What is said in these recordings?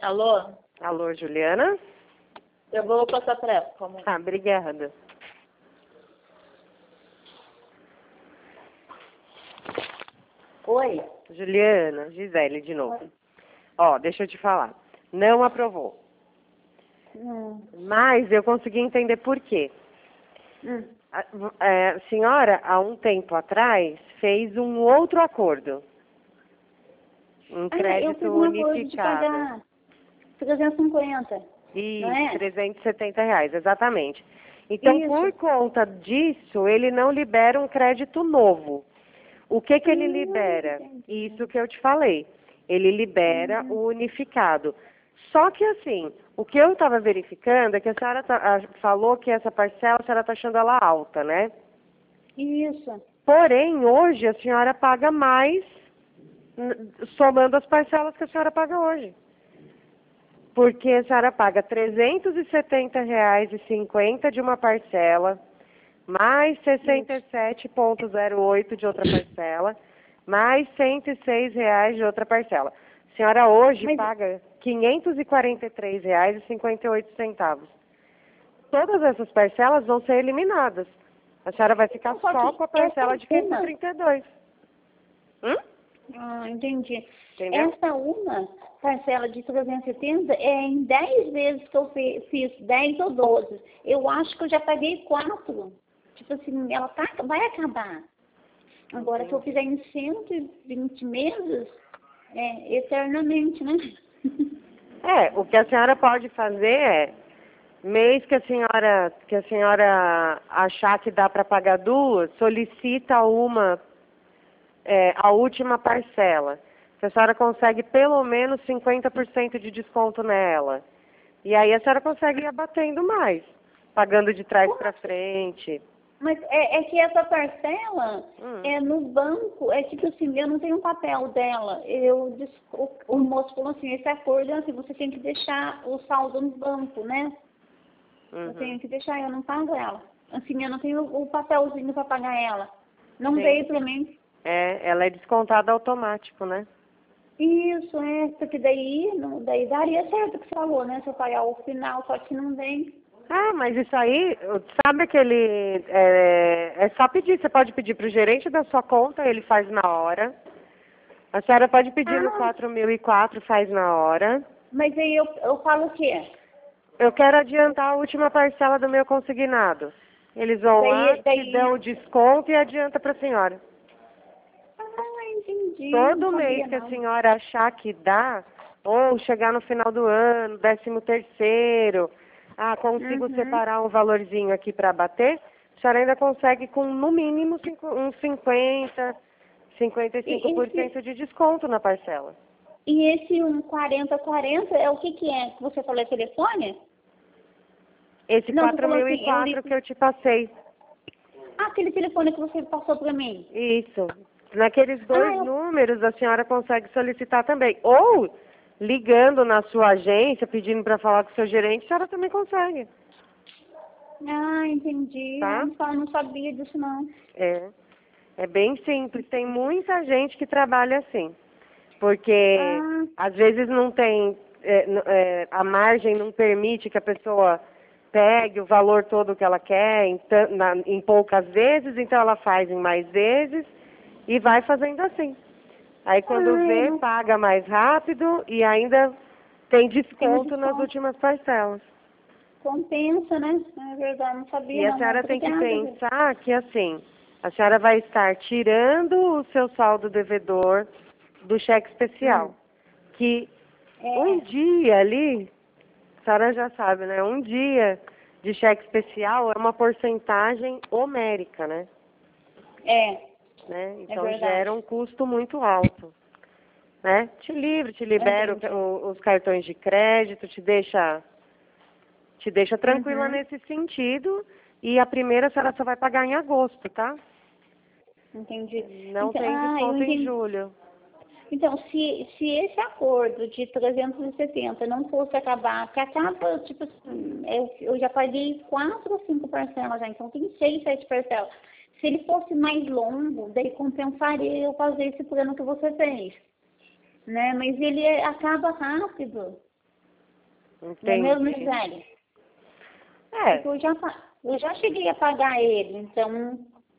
Alô? Alô, Juliana? Eu vou passar para ela. Como... Ah, obrigada. Oi? Juliana, Gisele de novo. Ó, deixa eu te falar. Não aprovou. Mas eu consegui entender por quê. A senhora, há um tempo atrás, fez um outro acordo. Um crédito eu fiz um acordo de unificado. pagar 350. Isso, não é? R$370, exatamente. Então, Isso. por conta disso, ele não libera um crédito novo. O que ele libera? Entendi. Isso que eu te falei. Ele libera o unificado. Só que assim, o que eu estava verificando é que a senhora falou que essa parcela, a senhora está achando ela alta, né? Isso. Porém, hoje a senhora paga mais, somando as parcelas que a senhora paga hoje. Porque a senhora paga R$370,50 de uma parcela, mais 67,08 de outra parcela, mais R$106 de outra parcela. A senhora hoje paga R$543,58. Todas essas parcelas vão ser eliminadas. A senhora vai ficar só com a parcela de 532. Entendi. Entendeu? Essa uma parcela de 370 é em 10 vezes que eu fiz, 10 ou 12. Eu acho que eu já paguei 4. Tipo assim, ela vai acabar. Agora, se eu fizer em 120 meses, eternamente, né? O que a senhora pode fazer é, mês que a senhora achar que dá para pagar duas, solicita a última parcela. A senhora consegue pelo menos 50% de desconto nela. E aí a senhora consegue ir abatendo mais, pagando de trás para frente. Mas é que essa parcela é no banco, é tipo assim, eu não tenho um papel dela. O moço falou assim, esse acordo é assim, você tem que deixar o saldo no banco, né? Eu tenho que deixar, eu não pago ela. Assim, eu não tenho o papelzinho para pagar ela. Não veio para mim. Ela é descontada automático, né? Isso, porque daí daria certo o que você falou, né? Se eu pagar o final, só que não vem. Ah, mas isso aí, sabe aquele... É só pedir, você pode pedir para o gerente da sua conta, ele faz na hora. A senhora pode pedir no 4004, faz na hora. Mas aí eu falo o quê? Eu quero adiantar a última parcela do meu consignado. Eles vão lá, te dão o desconto e adianta para a senhora. Entendi. Todo mês que a senhora achar que dá, ou chegar no final do ano, 13º, consigo separar um valorzinho aqui para bater, a senhora ainda consegue com no mínimo uns 55% de desconto na parcela. E esse 4040 é o que é? Que você falou, é telefone? Esse 4004 que eu te passei. Aquele telefone que você passou para mim. Isso. Naqueles dois números a senhora consegue solicitar também. Ou ligando na sua agência, pedindo para falar com o seu gerente, a senhora também consegue. Entendi. Tá? Eu não sabia disso, não. É bem simples. Tem muita gente que trabalha assim. Porque às vezes não tem, a margem não permite que a pessoa pegue o valor todo que ela quer em poucas vezes, então ela faz em mais vezes e vai fazendo assim. Aí quando vê, paga mais rápido e ainda tem desconto nas últimas parcelas. Compensa, né? É verdade, não sabia. E a senhora tem que pensar que assim, a senhora vai estar tirando o seu saldo devedor do cheque especial. Que um dia ali, a senhora já sabe, né? Um dia de cheque especial é uma porcentagem homérica, né? Né? Então gera um custo muito alto. Né? Te libera os cartões de crédito, te deixa tranquila nesse sentido. E a primeira a senhora só vai pagar em agosto, tá? Entendi. Não tem desconto em julho. Então, se esse acordo de 370 não fosse acabar, que acaba, tipo assim, eu já paguei 4 ou 5 parcelas já, então tem 6, 7 parcelas. Se ele fosse mais longo, daí compensaria eu fazer esse plano que você fez, né? Mas ele acaba rápido. Não é mesmo, Entendi. Gisele? É, Porque eu já cheguei a pagar ele, então...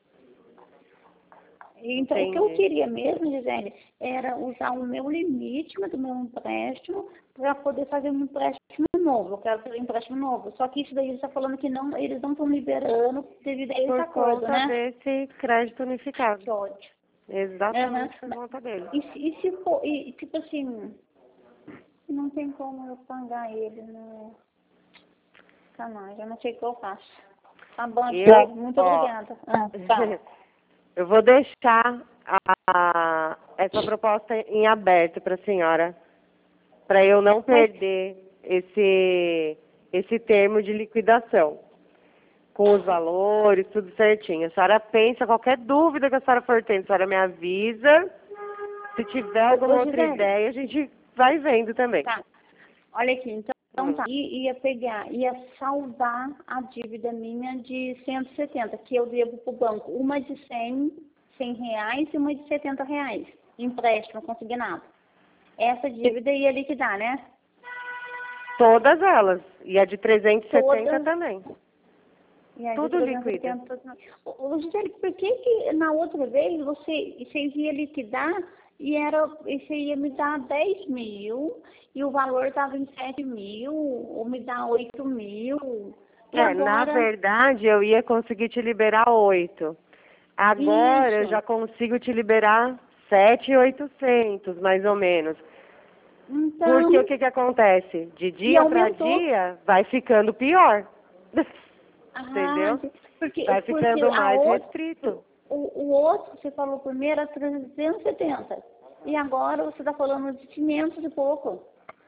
Então, o que eu entendi. queria mesmo, Gisele, era usar o meu limite do meu empréstimo para poder fazer um empréstimo novo. Eu quero fazer um empréstimo novo. Só que isso daí está falando que não, eles não estão liberando devido a esse Por acordo, conta né? desse crédito unificado. Que ódio. Exatamente por Aham. conta dele. E se for, tipo assim, não tem como eu pagar ele no canal, eu não sei o que eu faço. Tá bom, Eu, muito ó, obrigada. Fala. eu vou deixar essa proposta em aberto para a senhora, para eu não Mas, perder esse termo de liquidação, com os valores, tudo certinho. A senhora pensa, qualquer dúvida que a senhora for tendo, a senhora me avisa. Se tiver alguma outra Gisele, ideia, a gente vai vendo também. tá. Olha aqui, então Hum. tá. Ia salvar a dívida minha de 170 que eu devo pro banco. Uma de 100 reais e uma de 70 reais. Empréstimo consignado. Essa dívida ia liquidar, né? Todas elas. E a de 370 Todas. também. E aí, Tudo liquida. Ô, Gisele, por que na outra vez vocês iam liquidar e você ia me dar 10 mil e o valor estava em 7 mil, ou me dar 8 mil? E Na agora, verdade, eu ia conseguir te liberar 8. Agora eu isso. já consigo te liberar 7.800, mais ou menos. Porque o Então, que acontece? De e dia para aumentou. dia vai ficando pior. Ah, Entendeu? porque, Vai porque ficando a mais outra, restrito. o outro, você falou primeiro, era 370. E agora você está falando de 500 e pouco.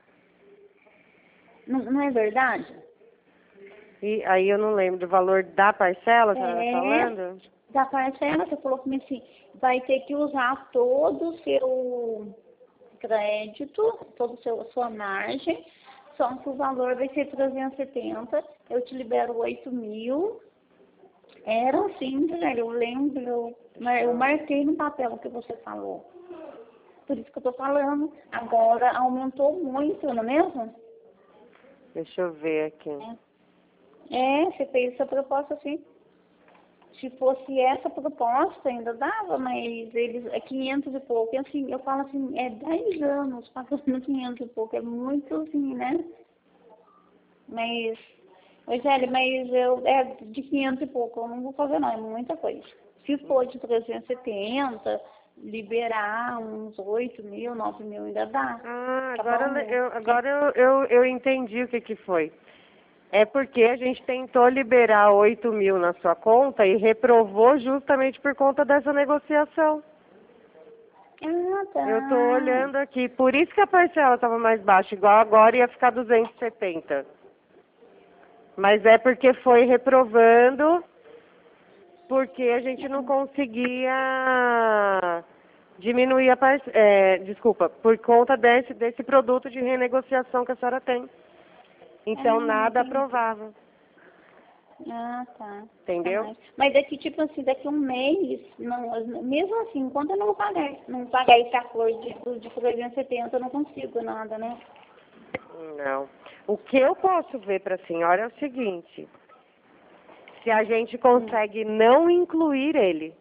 Não é verdade? E aí eu não lembro do valor da parcela, a senhora está É, falando? da parcela, você falou comigo assim, vai ter que usar todo o seu crédito, a sua margem, só que o valor vai ser 370, eu te libero 8 mil. Era assim, velho, eu lembro, eu marquei no papel o que você falou. Por isso que eu tô falando. Agora aumentou muito, não é mesmo? Deixa eu ver aqui. Você fez essa proposta assim. Se fosse essa proposta, ainda dava, mas eles é 500 e pouco. E assim, eu falo assim, é 10 anos pagando 500 e pouco. É muito assim, né? Mas, Rogério, é de 500 e pouco. Eu não vou fazer não, é muita coisa. Se for de 370, liberar uns 8 mil, 9 mil ainda dá. Tá bom? Agora eu entendi o que foi. É porque a gente tentou liberar 8 mil na sua conta e reprovou justamente por conta dessa negociação. Ah, tá. Eu tô olhando aqui, por isso que a parcela estava mais baixa, igual agora ia ficar 270. Mas é porque foi reprovando, porque a gente não conseguia diminuir a parcela, desculpa, por conta desse produto de renegociação que a senhora tem. Então nada Entendi. aprovava, Ah, tá. entendeu? Mas daqui, tipo assim, daqui um mês, não, mesmo assim, enquanto eu não pagar esse acordo de 370, eu não consigo nada, né? Não. O que eu posso ver para a senhora é o seguinte, se a gente consegue não incluir ele.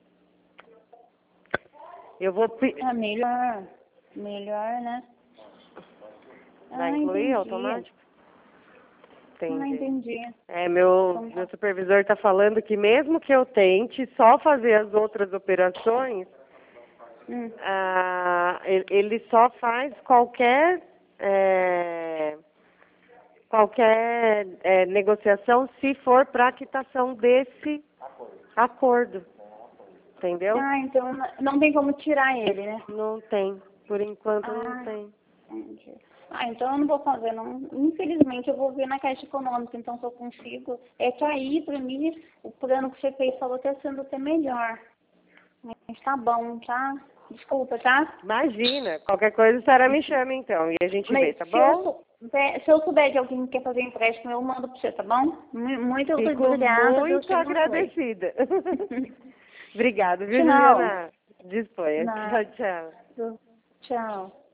Eu vou Melhor, né? Vai incluir Entendi. automático? Entendi. Entendi. Meu supervisor está falando que mesmo que eu tente só fazer as outras operações, ele só faz qualquer negociação se for para a quitação desse acordo. Entendeu? Então não tem como tirar ele, né? Não tem. Por enquanto não tem. Entendi. Então eu não vou fazer, não. Infelizmente eu vou ver na Caixa Econômica, então se eu consigo. É que aí, pra mim, o plano que você fez falou que está sendo até melhor. Mas tá bom, tá? Desculpa, tá? Imagina. Qualquer coisa a senhora me chama então. E a gente vê, tá bom? Se eu souber de alguém que quer fazer empréstimo, eu mando pra você, tá bom? Muito Fico obrigada. Deus muito te abençoe. agradecida. Obrigada, viu, Tchau. Juliana? Disponha. Nada. Tchau, tchau. Tchau.